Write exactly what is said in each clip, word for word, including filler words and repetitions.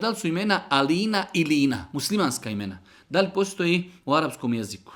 Da li su imena Alina i Lina, muslimanska imena? Da li postoji u arapskom jeziku?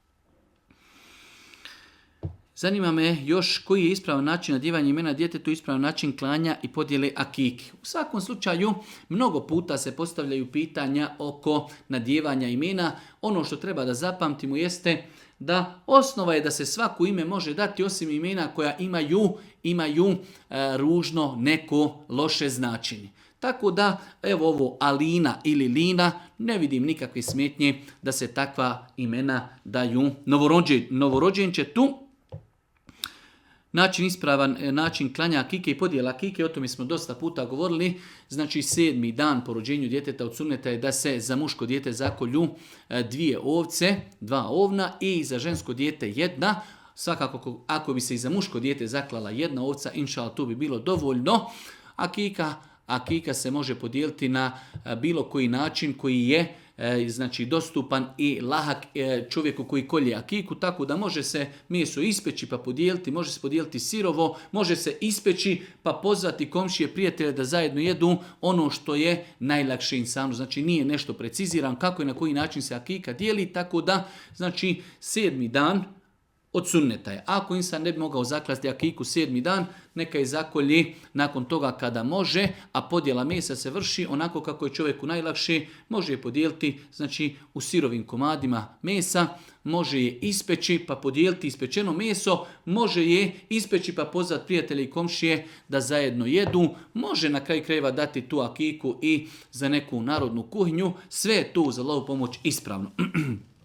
Zanima me još koji je ispravan način nadjevanja imena djetetu, ispravan način klanja i podjele akike. U svakom slučaju, mnogo puta se postavljaju pitanja oko nadjevanja imena. Ono što treba da zapamtimo jeste da osnova je da se svako ime može dati osim imena koja imaju, imaju e, ružno neko loše značenje. Tako da, evo ovo Alina ili Lina, ne vidim nikakve smetnje da se takva imena daju novorođen, novorođenčetu. Način ispravan, način klanja akike i podjela akike, o tome smo dosta puta govorili. Znači sedmi dan po rođenju djeteta od sunneta je da se za muško dijete zakolju dvije ovce, dva ovna i za žensko dijete jedna. Svakako ako bi se i za muško dijete zaklala jedna ovca, inšallah to bi bilo dovoljno. Akika, akika se može podijeliti na bilo koji način koji je znači dostupan i lahak čovjeku koji kolje akiku, tako da može se meso ispeći pa podijeliti, može se podijeliti sirovo, može se ispeći pa pozvati komšije, prijatelje da zajedno jedu ono što je najlakše insanu. Znači nije nešto preciziran kako i na koji način se akika dijeli, tako da znači sedmi dan od sunneta je. Ako insan ne bi mogao zaklati akiku sedmi dan, neka je zakolji nakon toga kada može, a podjela mesa se vrši onako kako je čovjeku najlakše, može je podijeliti znači u sirovim komadima mesa, može je ispeći pa podijeliti ispečeno meso, može je ispeći pa pozvati prijatelje i komšije da zajedno jedu, može na kraju krajeva dati tu akiku i za neku narodnu kuhinju, sve je tu za Allahovu pomoć ispravno.